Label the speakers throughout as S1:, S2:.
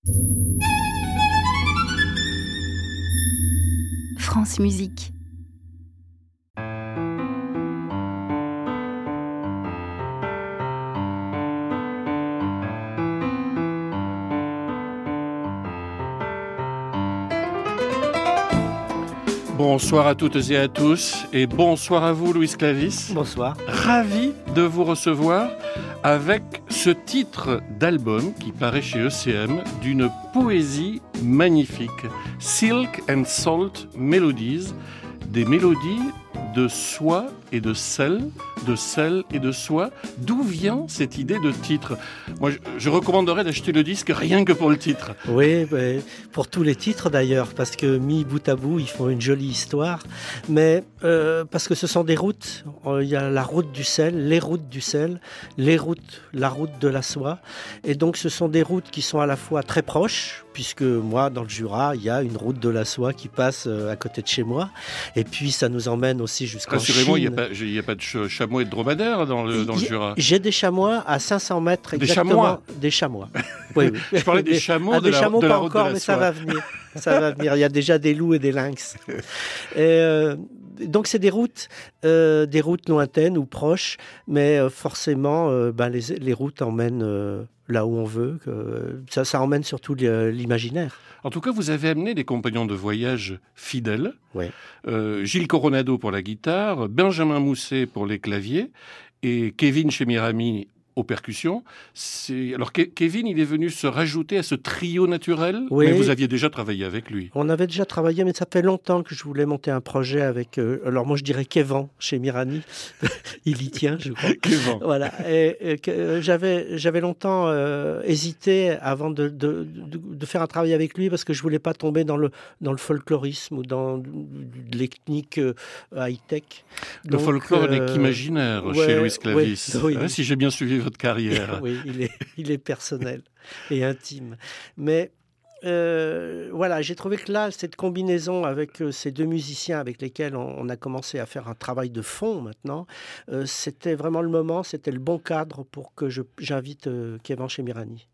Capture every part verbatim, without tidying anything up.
S1: France Musique.
S2: Bonsoir à toutes et à tous et bonsoir à vous Luis Clavis.
S3: Bonsoir.
S2: Ravi de vous recevoir avec ce titre d'album qui paraît chez E C M d'une poésie magnifique. Silk and Salt Melodies, des mélodies de soie et de sel, de sel et de soie. D'où vient cette idée de titre ? Moi, je, je recommanderais d'acheter le disque rien que pour le titre.
S3: Oui, pour tous les titres d'ailleurs, parce que mis bout à bout, ils font une jolie histoire. Mais euh, parce que ce sont des routes. Il y a la route du sel, les routes du sel, les routes, la route de la soie. Et donc, ce sont des routes qui sont à la fois très proches, puisque moi, dans le Jura, il y a une route de la soie qui passe à côté de chez moi. Et puis, ça nous emmène aussi jusqu'en Chine.
S2: Rassurez-moi, il n'y a pas, il n'y a pas de chameaux et de dromadaires dans le, dans le Jura.
S3: J'ai des chamois à cinq cents mètres exactement.
S2: Des chamois
S3: Des chamois. Oui, oui.
S2: Je parlais des chameaux
S3: ah,
S2: de
S3: des
S2: la,
S3: chameaux
S2: de la
S3: pas
S2: route
S3: encore,
S2: de la
S3: mais
S2: soie.
S3: ça va venir. Ça va venir. Il y a déjà des loups et des lynx. Et euh, donc c'est des routes, euh, des routes lointaines ou proches, mais euh, forcément, euh, ben, les, les routes emmènent euh, là où on veut. Que, ça, ça emmène surtout l'imaginaire.
S2: En tout cas, vous avez amené des compagnons de voyage fidèles.
S3: Oui.
S2: Euh, Gilles Coronado pour la guitare, Benjamin Mousset pour les claviers et Kevin Chemirami aux percussions. C'est... Alors, Ke- Kevin, il est venu se rajouter à ce trio naturel,
S3: oui.
S2: Mais vous aviez déjà travaillé avec lui.
S3: On avait déjà travaillé, mais ça fait longtemps que je voulais monter un projet avec... Euh, alors, moi, je dirais Kevin, chez Mirani. Il y tient, je crois.
S2: Kevin.
S3: Voilà. Et, et euh, j'avais, j'avais longtemps euh, hésité avant de, de, de, de faire un travail avec lui, parce que je ne voulais pas tomber dans le, dans le folklorisme ou dans de l'ethnique euh, high-tech.
S2: Le
S3: Donc,
S2: folklore
S3: euh,
S2: n'est qu'imaginaire
S3: ouais,
S2: chez Luis Clavis.
S3: Oui, oui.
S2: Hein, si j'ai bien suivi votre carrière.
S3: Oui, il est, il est personnel et intime. Mais euh, voilà, j'ai trouvé que là, cette combinaison avec euh, ces deux musiciens avec lesquels on, on a commencé à faire un travail de fond maintenant, euh, c'était vraiment le moment, c'était le bon cadre pour que je, j'invite euh, Kevin Chemirani.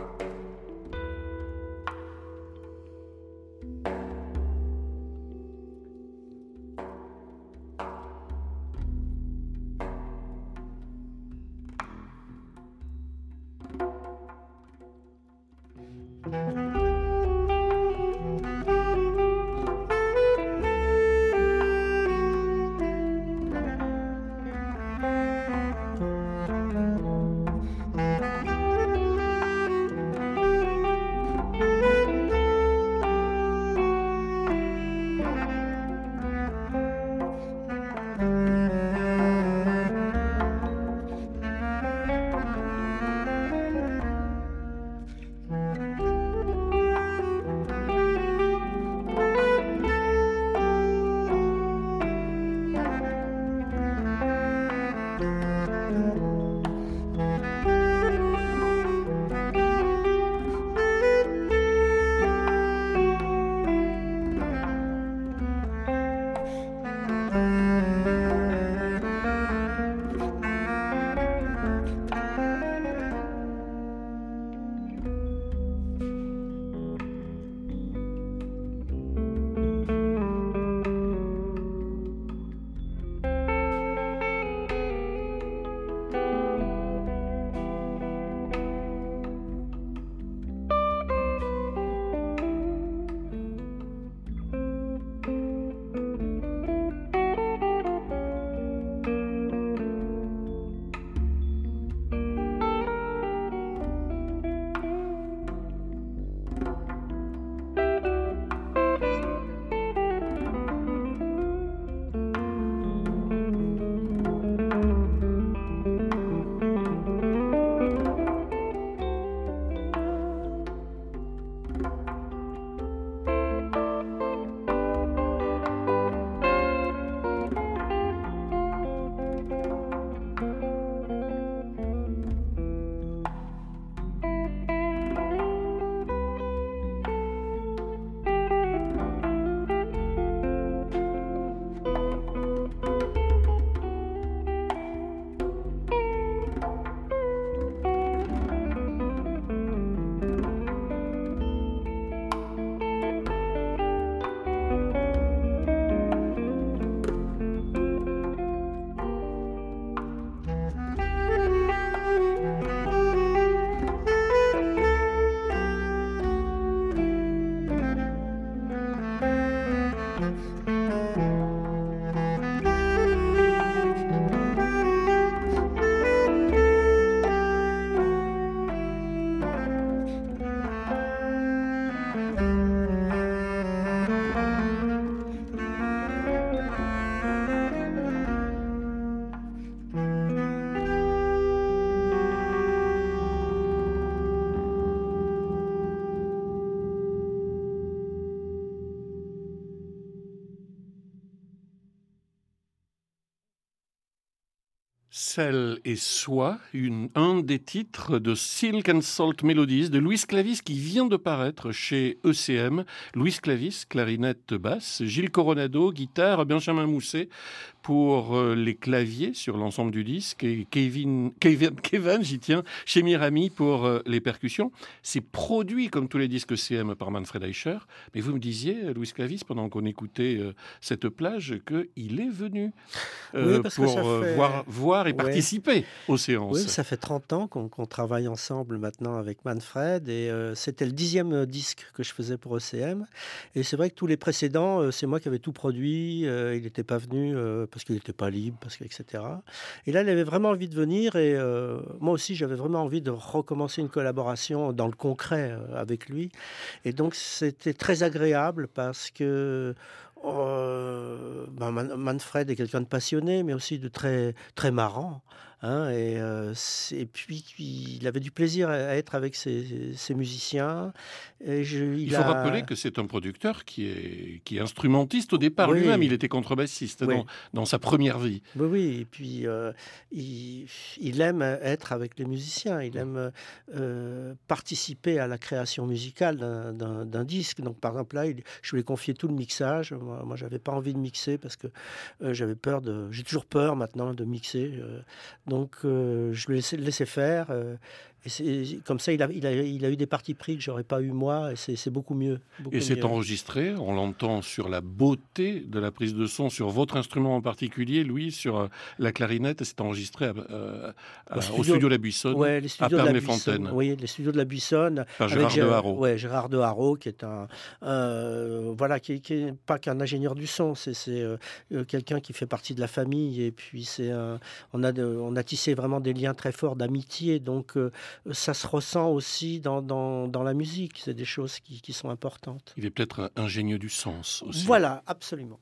S2: Sel et soie, une, un des titres de Silk and Salt Melodies de Luis Clavis qui vient de paraître chez E C M. Luis Clavis, clarinette basse, Gilles Coronado, guitare, Benjamin Mousset pour les claviers sur l'ensemble du disque et Kevin, Kevin, Kevin j'y tiens, chez Mirami pour les percussions. C'est produit comme tous les disques E C M par Manfred Eicher. Mais vous me disiez, Luis Clavis, pendant qu'on écoutait cette plage, qu'il est venu euh,
S3: oui,
S2: pour
S3: fait...
S2: voir, voir et
S3: ouais.
S2: participer aux séances.
S3: Oui, ça fait trente ans qu'on, qu'on travaille ensemble maintenant avec Manfred et euh, c'était le dixième disque que je faisais pour E C M. Et c'est vrai que tous les précédents, euh, c'est moi qui avais tout produit. Euh, il n'était pas venu euh, parce qu'il n'était pas libre, parce que, et cetera. Et là, il avait vraiment envie de venir et euh, moi aussi, j'avais vraiment envie de recommencer une collaboration dans le concret euh, avec lui. Et donc, c'était très agréable parce que Euh, ben Manfred est quelqu'un de passionné, mais aussi de très, très marrant. Hein, et, euh, et puis, il avait du plaisir à être avec ses, ses musiciens. Et je, il
S2: il faut
S3: a...
S2: rappeler que c'est un producteur qui est, qui est instrumentiste au départ.
S3: Oui.
S2: Lui-même, il était contrebassiste oui. dans, dans sa première vie.
S3: Oui, oui. Et puis, euh, il, il aime être avec les musiciens. Il aime euh, participer à la création musicale d'un, d'un, d'un disque. Donc, par exemple, là, il, je lui ai confié tout le mixage. Moi, moi j'avais pas envie de mixer parce que euh, j'avais peur de... J'ai toujours peur maintenant de mixer. Euh, Donc euh, je le laissais, le laissais faire. Euh, et c'est, comme ça, il a, il, a, il a eu des parties pris que j'aurais pas eu moi. Et c'est, c'est beaucoup mieux. Beaucoup
S2: et c'est
S3: mieux.
S2: enregistré, on l'entend sur la beauté de la prise de son, sur votre instrument en particulier, Louis, sur euh, la clarinette. C'est enregistré à, euh, à, au, studio, au studio La Buissonne,
S3: ouais, les studios
S2: à
S3: Pernes-les-Fontaines. Oui, les studios de La Buissonne.
S2: Par Gérard
S3: Gé-
S2: de Haro.
S3: Ouais, Gérard de Haro, qui est un, euh, voilà, qui, qui est pas qu'un ingénieur du son, c'est, c'est euh, quelqu'un qui fait partie de la famille. Et puis c'est, un, on a, de, on a tissé vraiment des liens très forts d'amitié. Donc euh, ça se ressent aussi dans, dans, dans la musique. C'est des choses qui, qui sont importantes.
S2: Il est peut-être ingénieux du sens aussi.
S3: Voilà, absolument.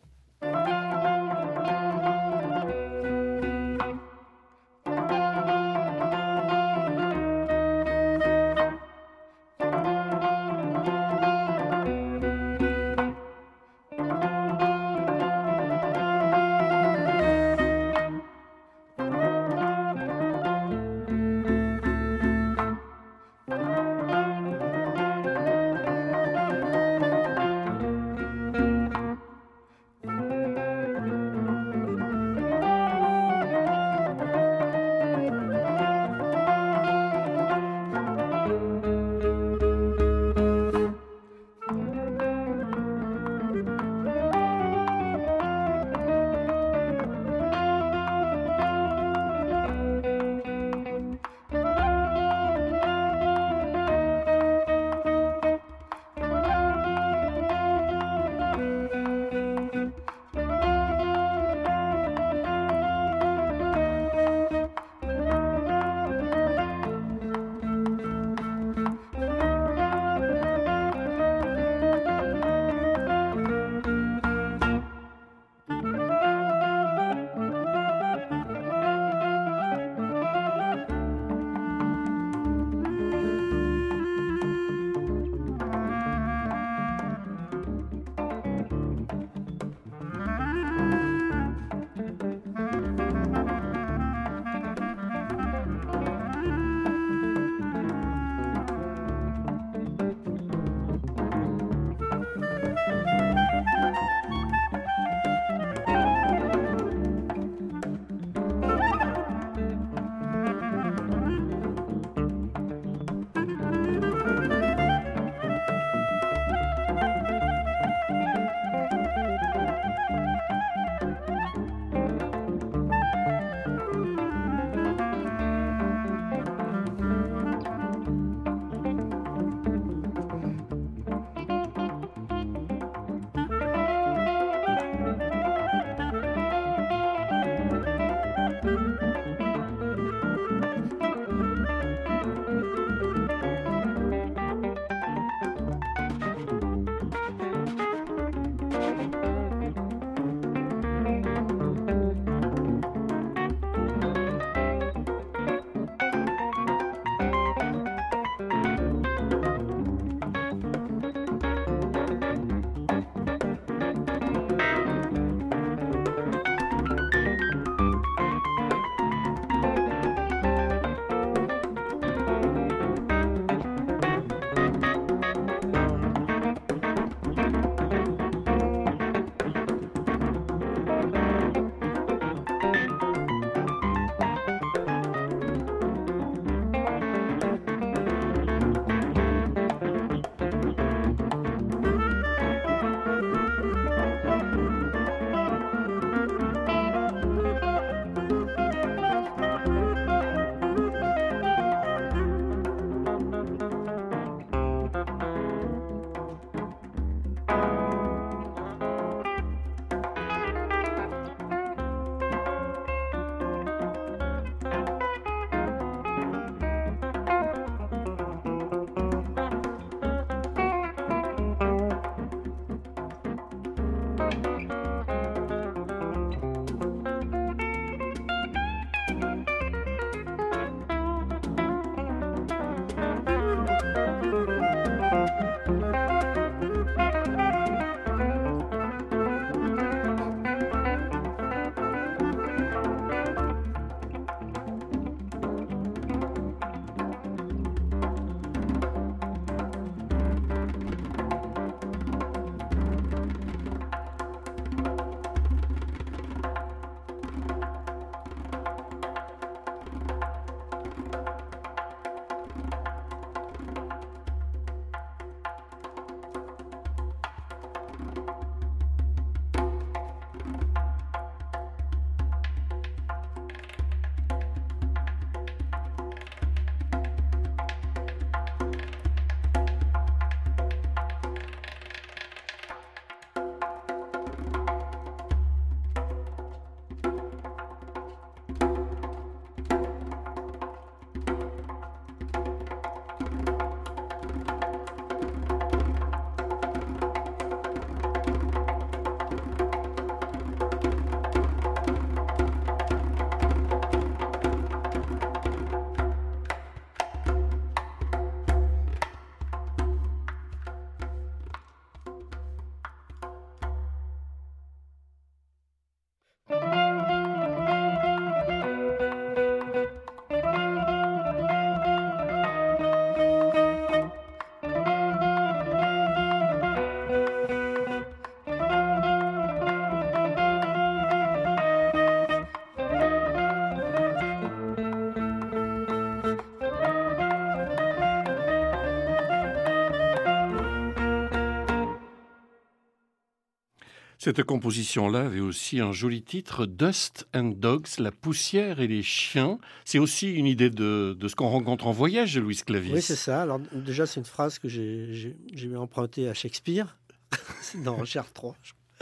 S2: Cette composition-là avait aussi un joli titre, Dust and Dogs, la poussière et les chiens. C'est aussi une idée de, de ce qu'on rencontre en voyage de Luis Clavis.
S3: Oui, c'est ça. Alors déjà, c'est une phrase que j'ai, j'ai, j'ai empruntée à Shakespeare, dans Richard trois.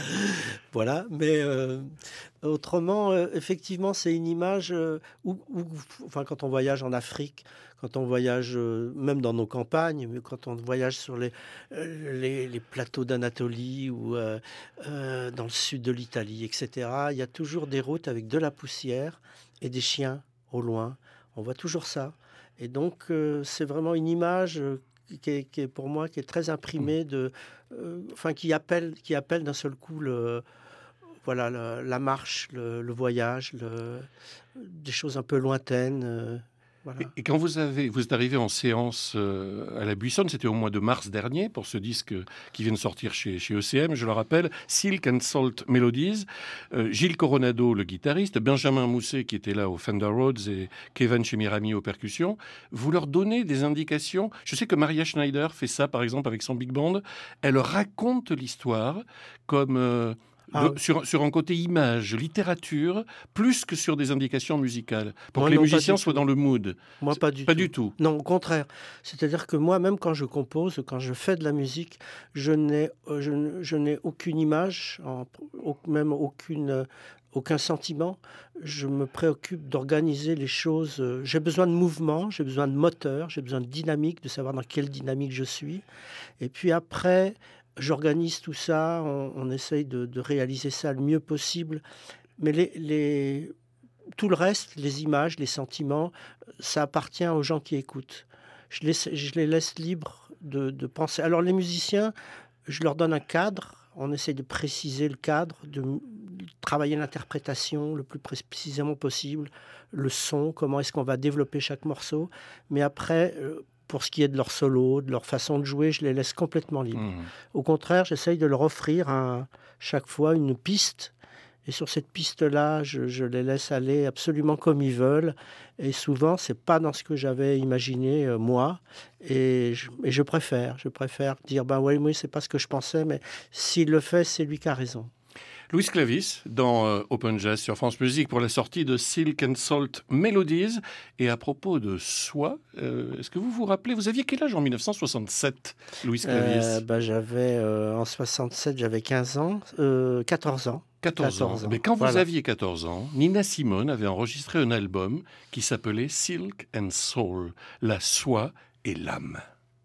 S3: Voilà, mais euh, autrement, euh, effectivement, c'est une image euh, où, où, enfin, quand on voyage en Afrique, quand on voyage euh, même dans nos campagnes, mais quand on voyage sur les, euh, les, les plateaux d'Anatolie ou euh, euh, dans le sud de l'Italie, et cetera, il y a toujours des routes avec de la poussière et des chiens au loin. On voit toujours ça. Et donc, euh, c'est vraiment une image euh, Qui est, qui est pour moi qui est très imprimé de, euh, enfin qui appelle, qui appelle d'un seul coup le, voilà le, la marche, le, le voyage, le, des choses un peu lointaines. Euh, voilà.
S2: Et, et quand vous avez, vous êtes arrivé en séance euh, à la Buissonne, c'était au mois de mars dernier pour ce disque qui vient de sortir chez, chez E C M. Je le rappelle, Silk and Salt Melodies. Euh, Gilles Coronado, le guitariste, Benjamin Mousset qui était là au Fender Rhodes et Kevin Chemirami aux percussions. Vous leur donnez des indications. Je sais que Maria Schneider fait ça, par exemple, avec son big band. Elle raconte l'histoire comme euh,
S3: Ah,
S2: de, sur, sur un côté image, littérature, plus que sur des indications musicales, pour
S3: moi,
S2: que les
S3: non,
S2: musiciens
S3: pas
S2: soient
S3: tout.
S2: dans le mood.
S3: Moi, pas du
S2: pas
S3: tout.
S2: du tout.
S3: Non, au contraire. C'est-à-dire que moi, même quand je compose, quand je fais de la musique, je n'ai, euh, je, n- je n'ai aucune image, en- au- même aucune, euh, aucun sentiment. Je me préoccupe d'organiser les choses. euh, J'ai besoin de mouvement, j'ai besoin de moteur, j'ai besoin de dynamique, de savoir dans quelle dynamique je suis. Et puis après, j'organise tout ça, on, on essaye de, de réaliser ça le mieux possible. Mais les, les, tout le reste, les images, les sentiments, ça appartient aux gens qui écoutent. Je les, je les laisse libres de, de penser. Alors les musiciens, je leur donne un cadre, on essaie de préciser le cadre, de m- travailler l'interprétation le plus précisément possible, le son, comment est-ce qu'on va développer chaque morceau. Mais après, euh, pour ce qui est de leur solo, de leur façon de jouer, je les laisse complètement libres.
S2: Mmh.
S3: Au contraire, j'essaye de leur offrir un- chaque fois une piste. Et sur cette piste-là, je, je les laisse aller absolument comme ils veulent. Et souvent, c'est pas dans ce que j'avais imaginé euh, moi. Et je, et je préfère, je préfère dire ben oui, oui, c'est pas ce que je pensais, mais s'il le fait, c'est lui qui a raison.
S2: Luis Clavis dans euh, Open Jazz sur France Musique pour la sortie de Silk and Salt Melodies. Et à propos de soi, euh, est-ce que vous vous rappelez, vous aviez quel âge en dix-neuf cent soixante-sept, Luis Clavis?
S3: Euh, ben, j'avais euh, en soixante-sept, j'avais quinze ans, euh, quatorze ans.
S2: quatorze ans.
S3: quatorze ans.
S2: Mais quand
S3: Voilà.
S2: vous aviez quatorze ans, Nina Simone avait enregistré un album qui s'appelait Silk and Soul, la soie et l'âme.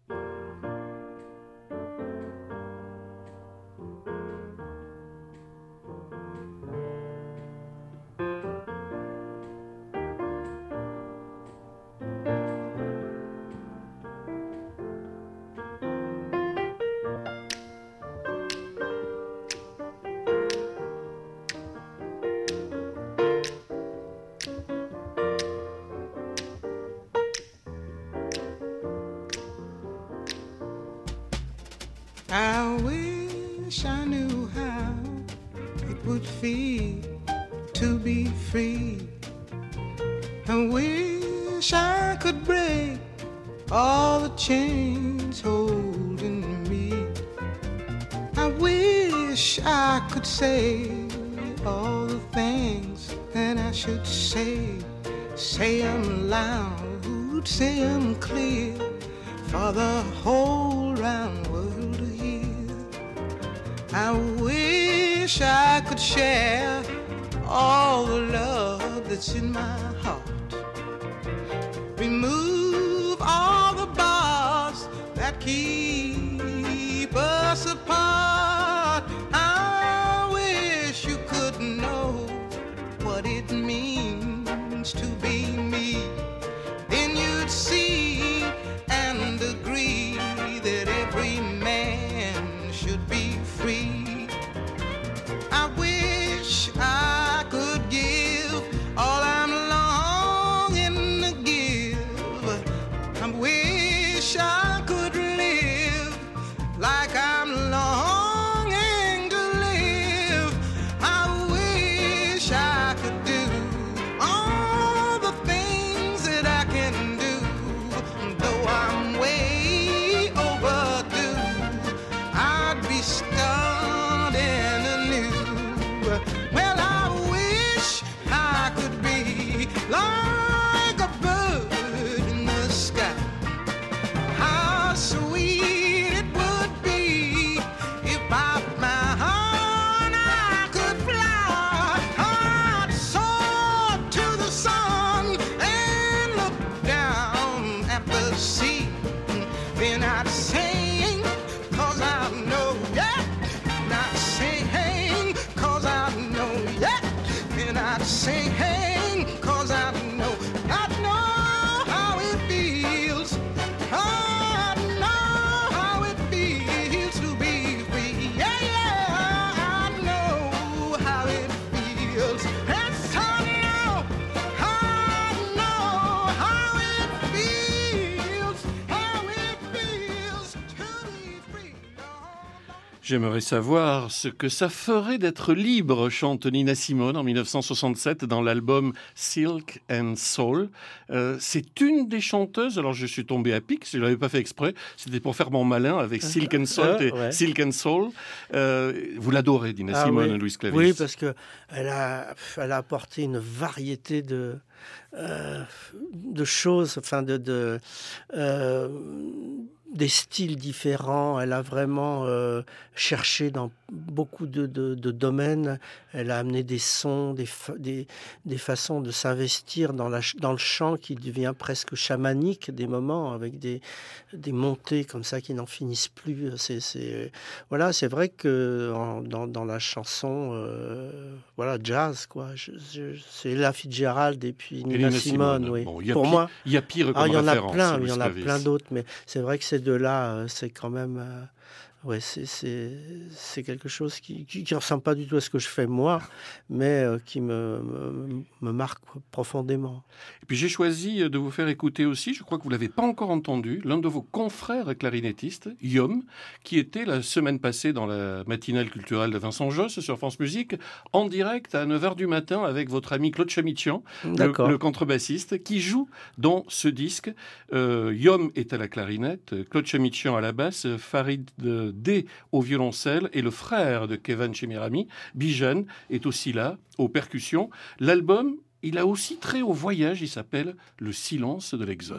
S4: I wish I knew how it would feel to be free. I wish I could break all the chains holding me. I wish I could say all the things that I should say. Say them loud, say them clear for the whole round world to hear. I wish I could share all the love that's in my heart. Remove all the bars that keep us apart. I wish you could know what it means to be me. Then you'd see and agree that every man should be free. I wish I could give all I'm longing to give. I wish I could live like I'm longing to live. I wish I could do all the things that I can do
S2: J'aimerais savoir ce que ça ferait d'être libre, chante Nina Simone en dix-neuf cent soixante-sept dans l'album Silk and Soul. Euh, c'est une des chanteuses, alors je suis tombé à pic, je ne l'avais pas fait exprès, c'était pour faire mon malin avec Silk and Soul et ouais. Silk and Soul. Euh, vous l'adorez, Nina ah, Simone,
S3: oui.
S2: Louis Clavis.
S3: Oui, parce qu'elle a, elle a apporté une variété de, euh, de choses, enfin de... de euh, des styles différents. Elle a vraiment euh, cherché dans beaucoup de, de, de domaines. Elle a amené des sons, des, fa- des, des façons de s'investir dans, la, dans le chant qui devient presque chamanique des moments, avec des, des montées comme ça qui n'en finissent plus. C'est, c'est, voilà, c'est vrai que en, dans, dans la chanson euh, voilà, jazz, quoi. Je, je, c'est Ella Fitzgerald et puis Nina, Nina Simone. Simone. Oui.
S2: Bon, y a
S3: Pour
S2: pi-
S3: moi,
S2: il y a pire comme
S3: ah, il y en a
S2: référence.
S3: plein, il y en a plein d'autres, mais c'est vrai que ces deux-là, euh, c'est quand même, euh, ouais, c'est, c'est, c'est quelque chose qui, qui, qui ressemble pas du tout à ce que je fais moi, mais euh, qui me, me, me marque profondément.
S2: Et puis j'ai choisi de vous faire écouter aussi, je crois que vous l'avez pas encore entendu, l'un de vos confrères clarinettistes, Yom, qui était la semaine passée dans la matinale culturelle de Vincent Josse sur France Musique, en direct à neuf heures du matin avec votre ami Claude Chamichian, le, le contrebassiste, qui joue dans ce disque. Euh, Yom est à la clarinette, Claude Chamichian à la basse, Farid D au violoncelle et le frère de Kevin Chemirami, Bijan, est aussi là, aux percussions. L'album, il a aussi trait au voyage, il s'appelle « Le silence de l'Exode ».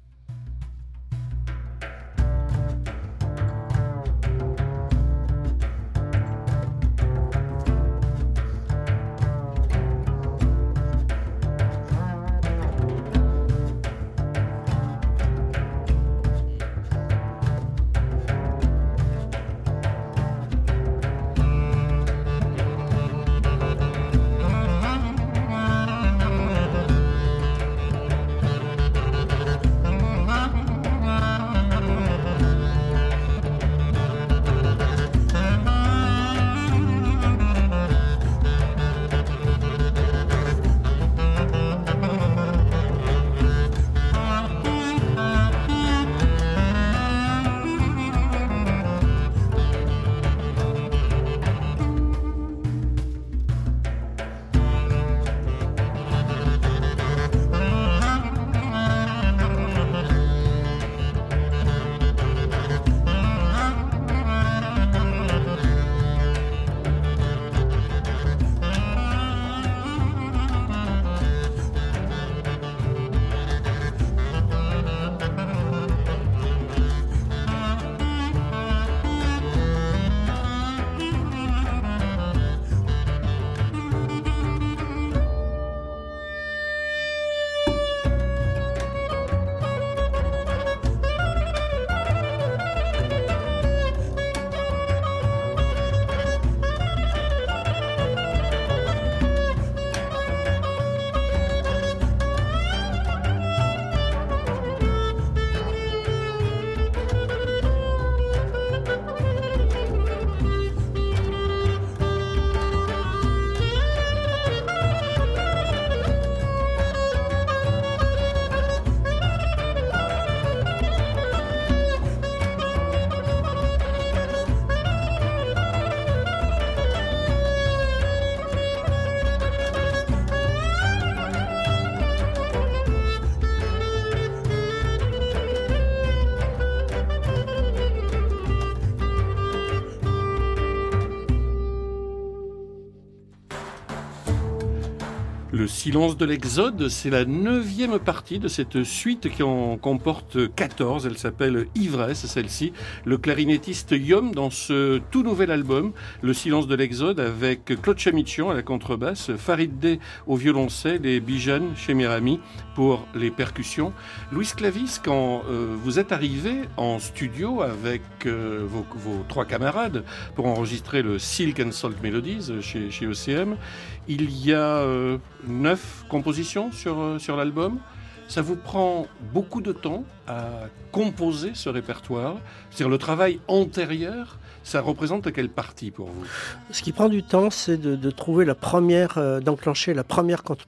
S2: Le silence de l'Exode, c'est la neuvième partie de cette suite qui en comporte quatorze. Elle s'appelle Ivresse, celle-ci. Le clarinettiste Yom dans ce tout nouvel album, Le silence de l'Exode, avec Claude Chamichian à la contrebasse, Farid D au violoncelle et Bijan Chemirami pour les percussions. Louis Clavis, quand euh, vous êtes arrivé en studio avec euh, vos, vos trois camarades pour enregistrer le Silk and Salt Melodies chez, chez E C M, il y a euh, neuf compositions sur, euh, sur l'album. Ça vous prend beaucoup de temps à composer ce répertoire. C'est-à-dire le travail antérieur, ça représente quelle partie pour vous ?
S3: Ce qui prend du temps, c'est de, de trouver la première, euh, d'enclencher la première comp-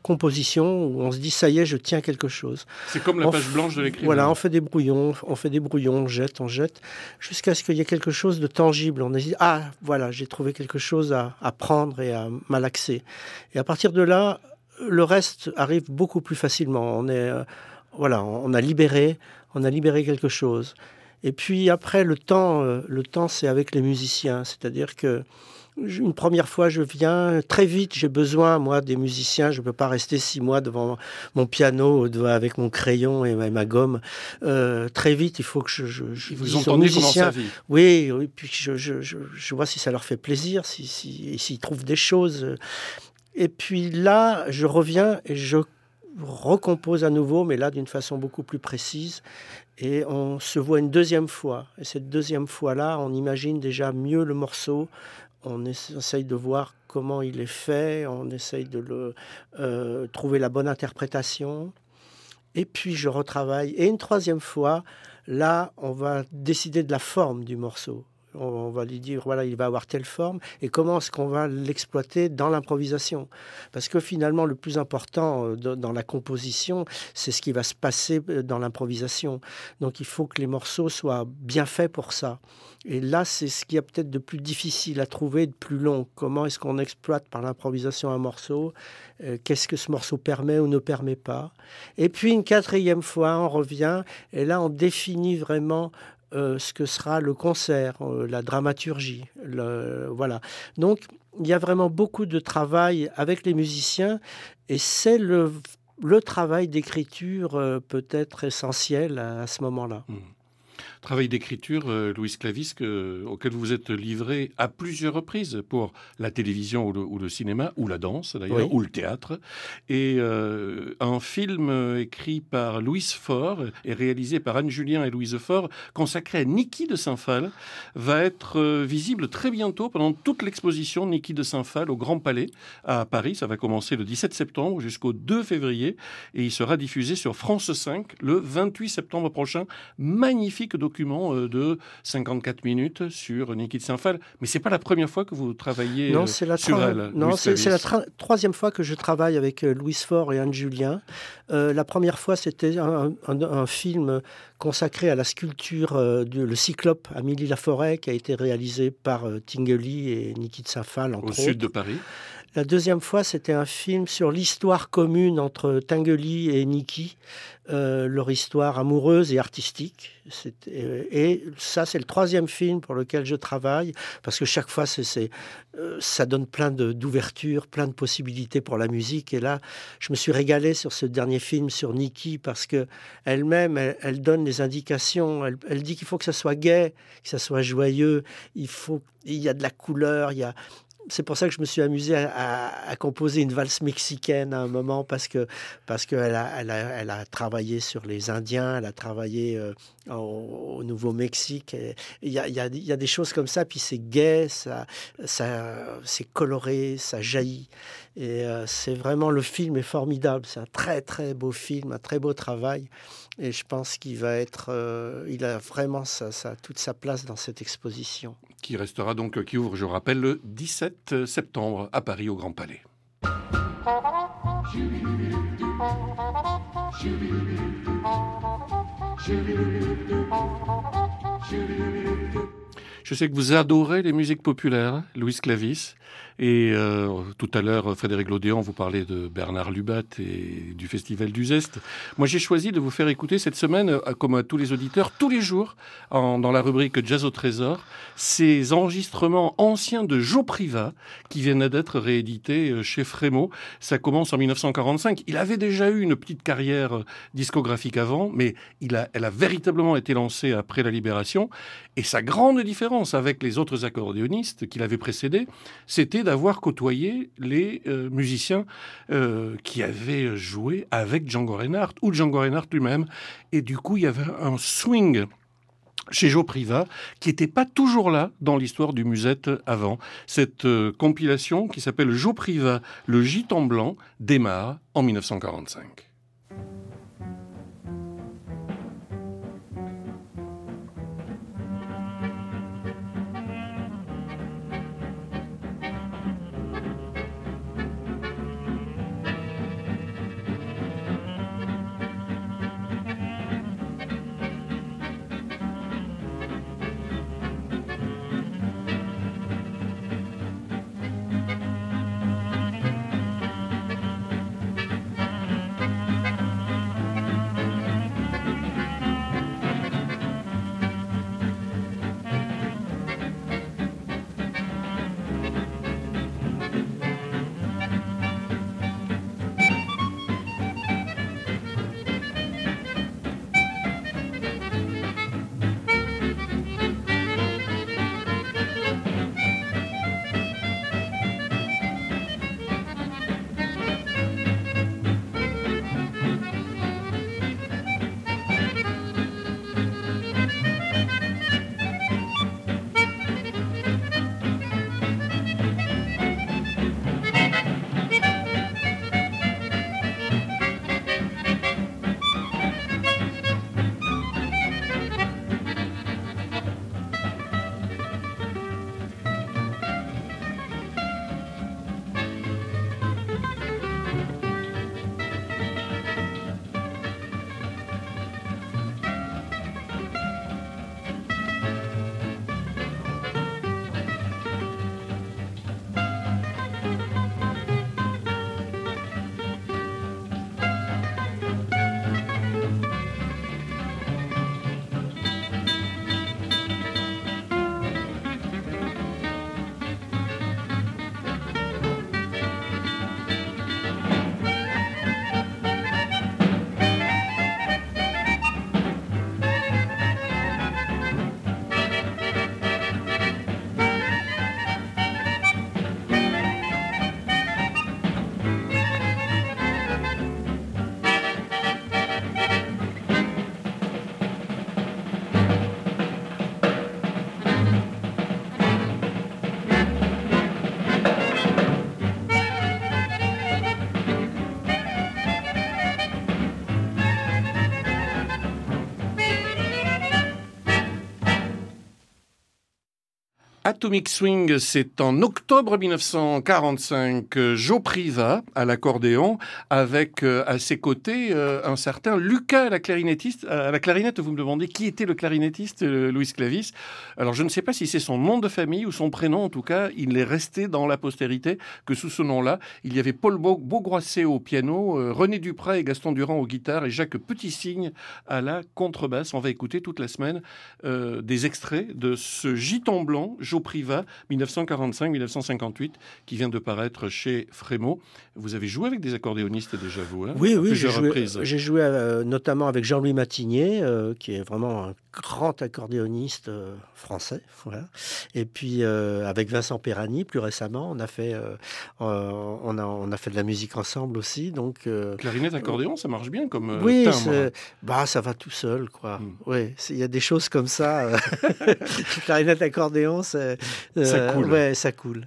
S3: composition où on se dit ça y est, je tiens quelque chose.
S2: C'est comme la
S3: on
S2: page
S3: f...
S2: blanche de l'écrivain.
S3: Voilà, on fait des brouillons, on fait des brouillons, on jette, on jette, jusqu'à ce qu'il y ait quelque chose de tangible. On a dit ah voilà, j'ai trouvé quelque chose à, à prendre et à malaxer. Et à partir de là, le reste arrive beaucoup plus facilement. On est euh, voilà, on a libéré, on a libéré quelque chose. Et puis après, le temps, euh, le temps, c'est avec les musiciens. C'est-à-dire que une première fois, je viens très vite. J'ai besoin, moi, des musiciens. Je ne peux pas rester six mois devant mon piano avec mon crayon et ma, ma gomme. Euh, très vite, il faut que je, je, je
S2: vous entendez comment ça vit.
S3: Oui, oui. Puis je, je, je, je vois si ça leur fait plaisir, si, si, s'ils trouvent des choses. Et puis là, je reviens et je recompose à nouveau, mais là d'une façon beaucoup plus précise. Et on se voit une deuxième fois. Et cette deuxième fois-là, on imagine déjà mieux le morceau. On essaye de voir comment il est fait. On essaye de le, euh, trouver la bonne interprétation. Et puis je retravaille. Et une troisième fois, là, on va décider de la forme du morceau. On va lui dire, voilà, il va avoir telle forme, et comment est-ce qu'on va l'exploiter dans l'improvisation. Parce que finalement, le plus important dans la composition, c'est ce qui va se passer dans l'improvisation. Donc il faut que les morceaux soient bien faits pour ça. Et là, c'est ce qui est peut-être de plus difficile à trouver, de plus long. Comment est-ce qu'on exploite par l'improvisation un morceau ? euh, Qu'est-ce que ce morceau permet ou ne permet pas ? Et puis une quatrième fois, on revient, et là, on définit vraiment Euh, ce que sera le concert, euh, la dramaturgie. Le, voilà. Donc, il y a vraiment beaucoup de travail avec les musiciens et c'est le, le travail d'écriture euh, peut-être essentiel à, à ce moment-là.
S2: Mmh. Travail d'écriture, euh, Louis Clavis, que, auquel vous vous êtes livré à plusieurs reprises pour la télévision ou le, ou le cinéma, ou la danse d'ailleurs, oui. ou le théâtre. Et euh, un film écrit par Louise Faure et réalisé par Anne Julien et Louise Faure, consacré à Niki de Saint-Phal, va être euh, visible très bientôt pendant toute l'exposition Niki de Saint-Phal au Grand Palais à Paris. Ça va commencer le dix-sept septembre jusqu'au deux février et il sera diffusé sur France cinq le vingt-huit septembre prochain. Magnifique document de cinquante-quatre minutes sur Niki de Saint-Phal. Mais c'est pas la première fois que vous travaillez
S3: non, c'est la
S2: sur
S3: tra-
S2: elle.
S3: Non, c'est, c'est la tra- troisième fois que je travaille avec euh, Louise Faure et Anne Julien. Euh, la première fois, c'était un, un, un film consacré à la sculpture euh, du le Cyclope à Milly-la-Forêt qui a été réalisé par euh, Tinguely et Niki de Saint-Phal, entre
S2: Au
S3: autres.
S2: sud de Paris.
S3: La deuxième fois, c'était un film sur l'histoire commune entre Tinguely et Niki, euh, leur histoire amoureuse et artistique. C'était, et ça, c'est le troisième film pour lequel je travaille, parce que chaque fois, c'est, c'est, euh, ça donne plein de, d'ouvertures, plein de possibilités pour la musique. Et là, je me suis régalé sur ce dernier film sur Niki, parce que elle-même, elle, elle donne les indications. Elle, elle dit qu'il faut que ça soit gai, que ça soit joyeux. Il faut, il y a de la couleur, il y a... C'est pour ça que je me suis amusé à, à, à composer une valse mexicaine à un moment, parce que parce qu'elle a, elle a, elle a travaillé sur les Indiens, elle a travaillé euh, au, au Nouveau-Mexique. Il y a, y, a, y a des choses comme ça, puis c'est gai, ça, ça, c'est coloré, ça jaillit. Et euh, c'est vraiment, le film est formidable. C'est un très très beau film, un très beau travail. Et je pense qu'il va être, euh, il a vraiment sa, sa, toute sa place dans cette exposition.
S2: Qui restera donc, qui ouvre, je rappelle, le dix-sept septembre à Paris au Grand Palais. Je sais que vous adorez les musiques populaires, Louis Clavis. Et euh, tout à l'heure, Frédéric Lodéan vous parlait de Bernard Lubat et du Festival du Zest. Moi, j'ai choisi de vous faire écouter cette semaine, comme à tous les auditeurs, tous les jours, en, dans la rubrique Jazz au Trésor, ces enregistrements anciens de Joe Privat qui viennent d'être réédités chez Frémaux. Ça commence en dix-neuf cent quarante-cinq. Il avait déjà eu une petite carrière discographique avant, mais il a, elle a véritablement été lancée après la Libération. Et sa grande différence avec les autres accordéonistes qui l'avaient précédé, c'était d'avoir côtoyé les euh, musiciens euh, qui avaient joué avec Django Reinhardt ou Django Reinhardt lui-même. Et du coup, il y avait un swing chez Joe Privat qui n'était pas toujours là dans l'histoire du musette avant. Cette euh, compilation qui s'appelle Joe Privat, le Gitan blanc, démarre en dix-neuf cent quarante-cinq. Atomic Swing, c'est en octobre mille neuf cent quarante-cinq, euh, Joe Priva à l'accordéon, avec euh, à ses côtés euh, un certain Lucas à la clarinettiste. À la clarinette, vous me demandez qui était le clarinettiste, euh, Louis Clavis. Alors je ne sais pas si c'est son nom de famille ou son prénom, en tout cas, il est resté dans la postérité que sous ce nom-là, il y avait Paul Beaugroisset au piano, euh, René Duprat et Gaston Durand aux guitares et Jacques Petitssigne à la contrebasse. On va écouter toute la semaine euh, des extraits de ce giton blanc, Joe Priva, mille neuf cent quarante-cinq mille neuf cent cinquante-huit, qui vient de paraître chez Frémaux. Vous avez joué avec des accordéonistes déjà, vous, hein?
S3: Oui, oui, j'ai joué, j'ai joué euh, notamment avec Jean-Louis Matigné, euh, qui est vraiment un grand accordéoniste euh, français. Voilà. Et puis euh, avec Vincent Perani, plus récemment, on a fait, euh, euh, on a, on a fait de la musique ensemble aussi. Donc, euh,
S2: clarinette, accordéon, ça marche bien comme euh,
S3: oui,
S2: timbre.
S3: Bah, ça va tout seul, quoi.
S2: Mm.
S3: Ouais, il y a des choses comme ça. Euh, clarinette, accordéon, c'est, euh,
S2: ça coule.
S3: Ouais, ça coule.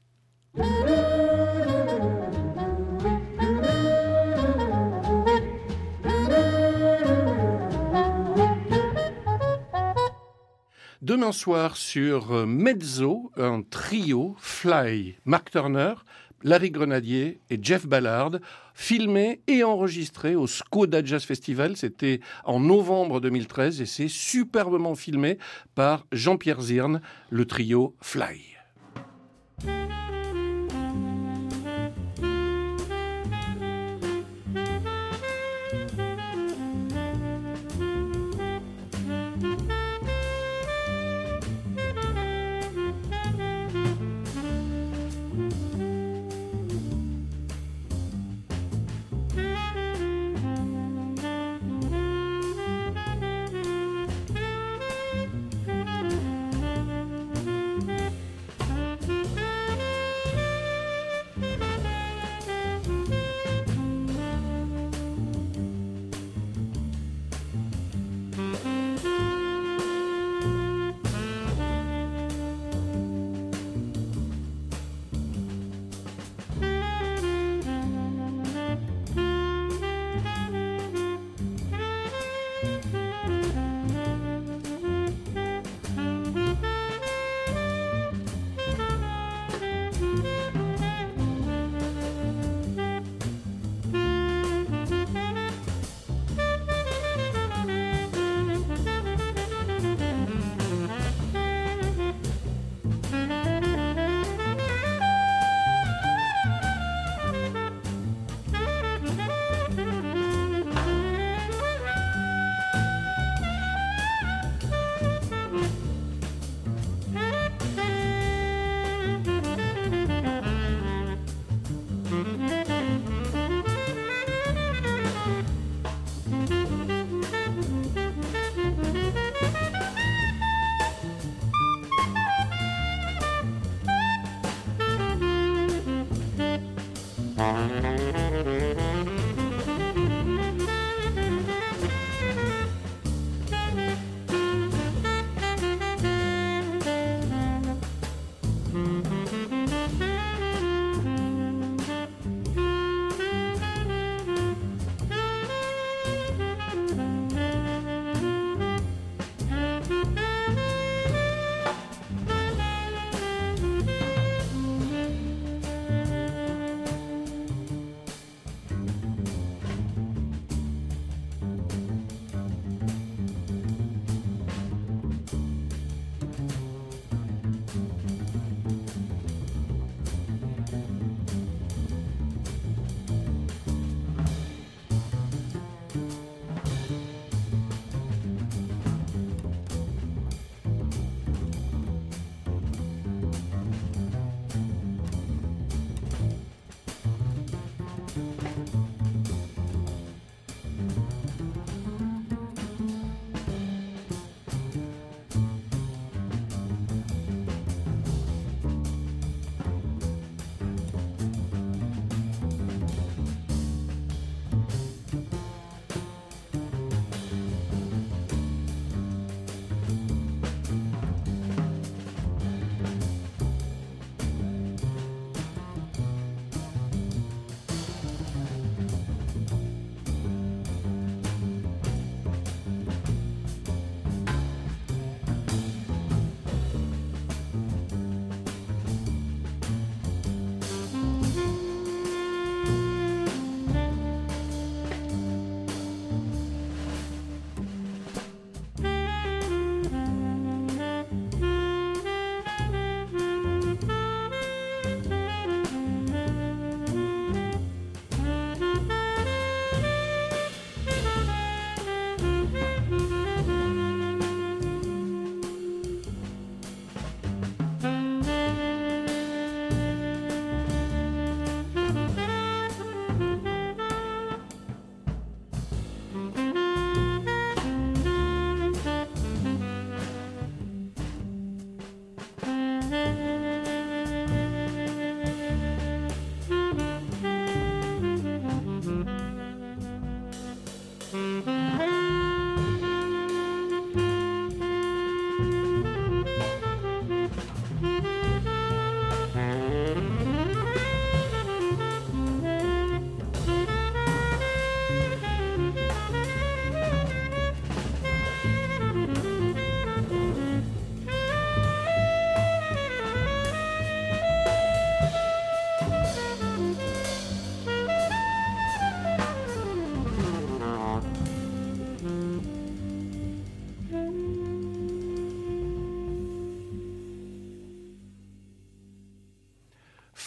S2: Demain soir sur Mezzo, un trio, Fly, Mark Turner, Larry Grenadier et Jeff Ballard, filmé et enregistré au Skoda Jazz Festival. C'était en novembre deux mille treize et c'est superbement filmé par Jean-Pierre Zirn, le trio Fly.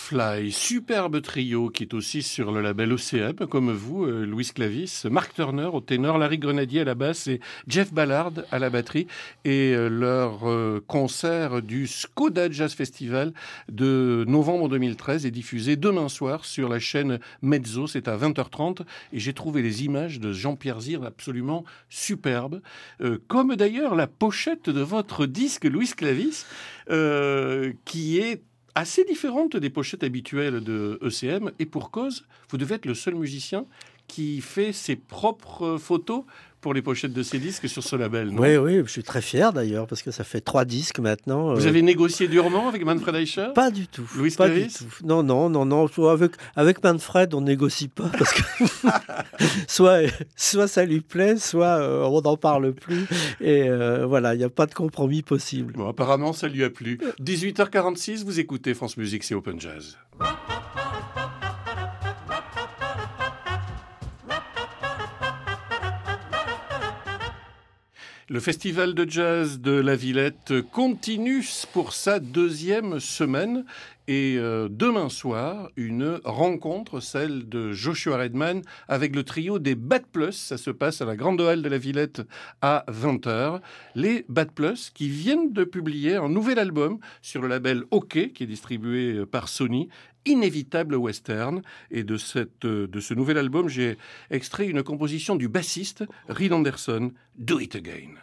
S2: Fly, superbe trio qui est aussi sur le label O C M, comme vous, euh, Louis Clavis, Mark Turner au ténor, Larry Grenadier à la basse et Jeff Ballard à la batterie. Et euh, leur euh, concert du Skoda Jazz Festival de novembre deux mille treize est diffusé demain soir sur la chaîne Mezzo, c'est à vingt heures trente. Et j'ai trouvé les images de Jean-Pierre Zir absolument superbes, euh, comme d'ailleurs la pochette de votre disque, Louis Clavis, euh, qui est assez différente des pochettes habituelles de E C M, et pour cause, vous devez être le seul musicien qui fait ses propres photos pour les pochettes de ses disques sur ce label, non ?
S3: Oui, oui, je suis très fier d'ailleurs, parce que ça fait trois disques maintenant.
S2: Vous
S3: euh...
S2: avez négocié durement avec Manfred Eicher ?
S3: Pas du tout.
S2: Louis
S3: pas
S2: Clavis ?
S3: du tout. Non, non, non, non. Avec, avec Manfred, on négocie pas, parce que soit, soit ça lui plaît, soit euh, on n'en parle plus. Et euh, voilà, il n'y a pas de compromis possible.
S2: Bon, apparemment, ça lui a plu. dix-huit heures quarante-six, vous écoutez France Musique, c'est Open Jazz. Le festival de jazz de la Villette continue pour sa deuxième semaine et euh, demain soir, une rencontre, celle de Joshua Redman avec le trio des Bad Plus. Ça se passe à la Grande Halle de la Villette à vingt heures. Les Bad Plus qui viennent de publier un nouvel album sur le label OK qui est distribué par Sony, Inévitable Western. Et de, cette, de ce nouvel album, j'ai extrait une composition du bassiste Reed Anderson, Do It Again.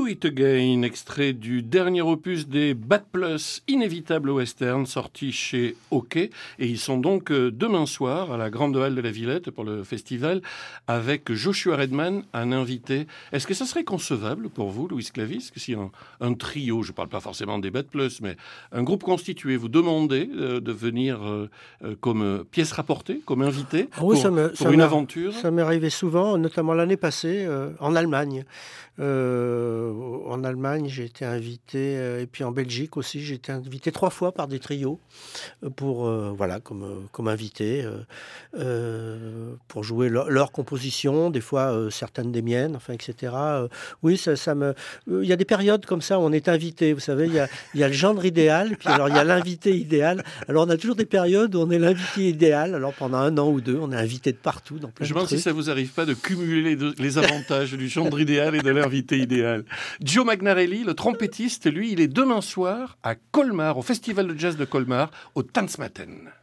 S2: Do It Again, extrait du dernier opus des Bad Plus, Inévitable Western, sorti chez OK. Et ils sont donc demain soir à la Grande Halle de la Villette pour le festival avec Joshua Redman, un invité. Est-ce que ça serait concevable pour vous, Louis Clavis, que si un, un trio, je ne parle pas forcément des Bad Plus, mais un groupe constitué vous demandait euh, de venir euh, euh, comme euh, pièce rapportée, comme invité
S3: Ah oui,
S2: pour,
S3: ça me,
S2: pour
S3: ça
S2: une
S3: m'est-
S2: aventure?
S3: Ça m'est arrivé souvent, notamment l'année passée euh, en Allemagne. Euh, en Allemagne, j'ai été invité, euh, et puis en Belgique aussi, j'ai été invité trois fois par des trios euh, pour, euh, voilà, comme, euh, comme invité, euh, euh, pour jouer leur, leur composition, des fois euh, certaines des miennes, enfin, et cetera. Euh, oui, ça, ça me. euh, Il y a des périodes comme ça où on est invité. Vous savez, il y a, il y a le genre idéal, puis alors il y a l'invité idéal. Alors on a toujours des périodes où on est l'invité idéal. Alors pendant un an ou deux, on est invité de partout dans plein
S2: Je
S3: de
S2: me demande si
S3: trucs.
S2: ça vous arrive pas de cumuler les, deux- les avantages du gendre idéal et de l'invité idéal. Joe Magnarelli, le trompettiste, lui, il est demain soir à Colmar, au Festival de Jazz de Colmar, au Tanzmatten.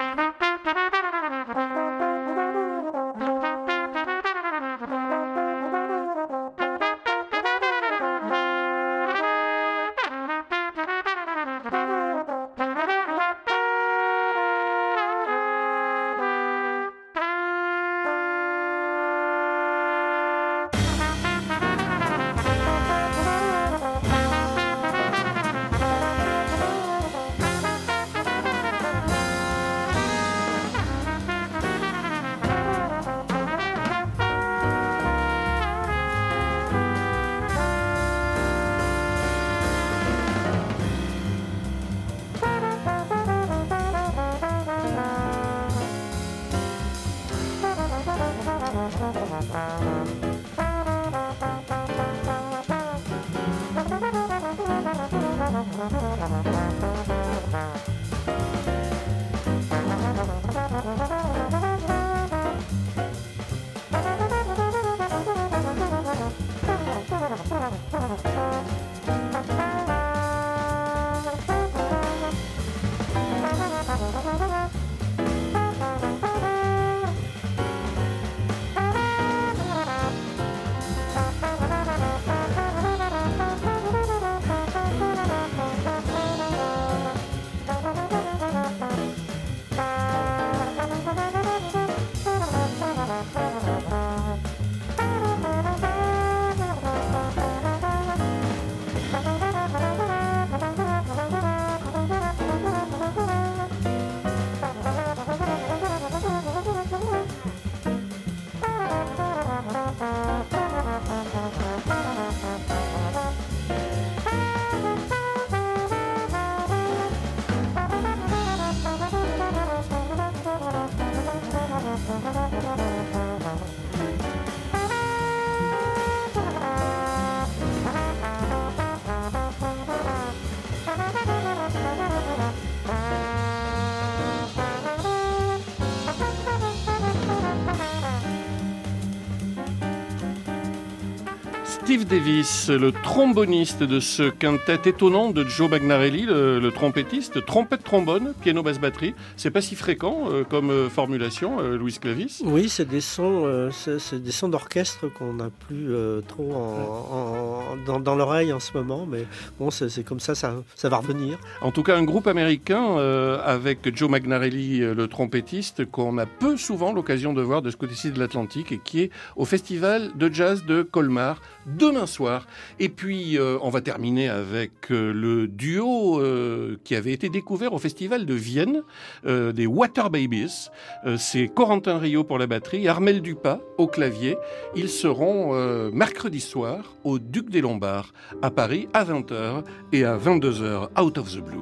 S2: Steve Davis, le tromboniste de ce quintet étonnant de Joe Magnarelli, le, le trompettiste, trompette-trombone, piano-basse-batterie. C'est pas si fréquent euh, comme euh, formulation, euh, Louis Clavis.
S3: Oui, c'est des sons, euh, c'est, c'est des sons d'orchestre qu'on n'a plus euh, trop en, en- dans, dans l'oreille en ce moment, mais bon, c'est, c'est comme ça, ça, ça va revenir.
S2: En tout cas, un groupe américain euh, avec Joe Magnarelli, euh, le trompettiste, qu'on a peu souvent l'occasion de voir de ce côté-ci de l'Atlantique et qui est au Festival de Jazz de Colmar demain soir. Et puis, euh, on va terminer avec euh, le duo euh, qui avait été découvert au Festival de Vienne, euh, des Water Babies. Euh, c'est Corentin Rio pour la batterie, Armel Dupas au clavier. Ils seront euh, mercredi soir au Duc des Lombards à Paris à vingt heures et à vingt-deux heures, Out of the Blue.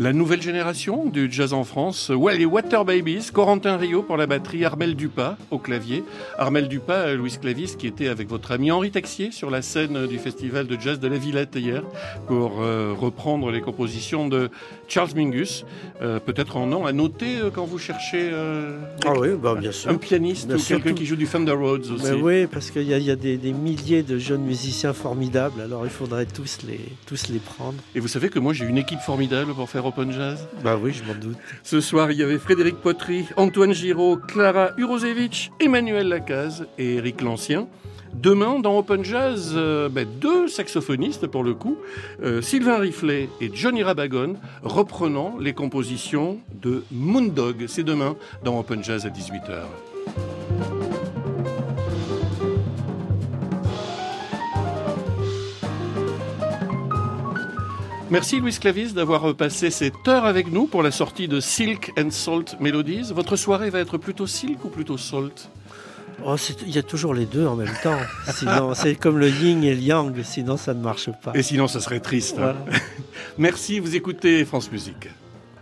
S2: La nouvelle génération du jazz en France, ouais, les Water Babies, Corentin Rio pour la batterie, Armel Dupas au clavier. Armel Dupas, Louis Clavis, qui était avec votre ami Henri Texier sur la scène du festival de jazz de la Villette hier pour euh, reprendre les compositions de Charles Mingus. Euh, peut-être un nom à noter euh, quand vous cherchez euh,
S3: ah oui, bah, bien sûr.
S2: un pianiste
S3: bien
S2: ou
S3: sûr,
S2: quelqu'un
S3: tout...
S2: qui joue du Fender Rhodes aussi.
S3: Mais oui, parce qu'il y a, il y a des, des milliers de jeunes musiciens formidables, alors il faudrait tous les, tous les prendre.
S2: Et vous savez que moi j'ai une équipe formidable pour faire Open Jazz.
S3: Bah oui, je m'en doute.
S2: Ce soir, il y avait Frédéric Potry, Antoine Giraud, Clara Urosevich, Emmanuel Lacaze et Eric Lancien. Demain, dans Open Jazz, euh, ben, deux saxophonistes pour le coup, euh, Sylvain Riflet et Johnny Rabagon, reprenant les compositions de Moondog. C'est demain dans Open Jazz à dix-huit heures. Merci Louis Clavis d'avoir passé cette heure avec nous pour la sortie de Silk and Salt Melodies. Votre soirée va être plutôt silk ou plutôt salt ?
S3: Oh, il y a toujours les deux en même temps. Sinon, c'est comme le yin et le yang, sinon ça ne marche pas.
S2: Et sinon, ça serait triste. Voilà. Hein. Merci, vous écoutez France Musique.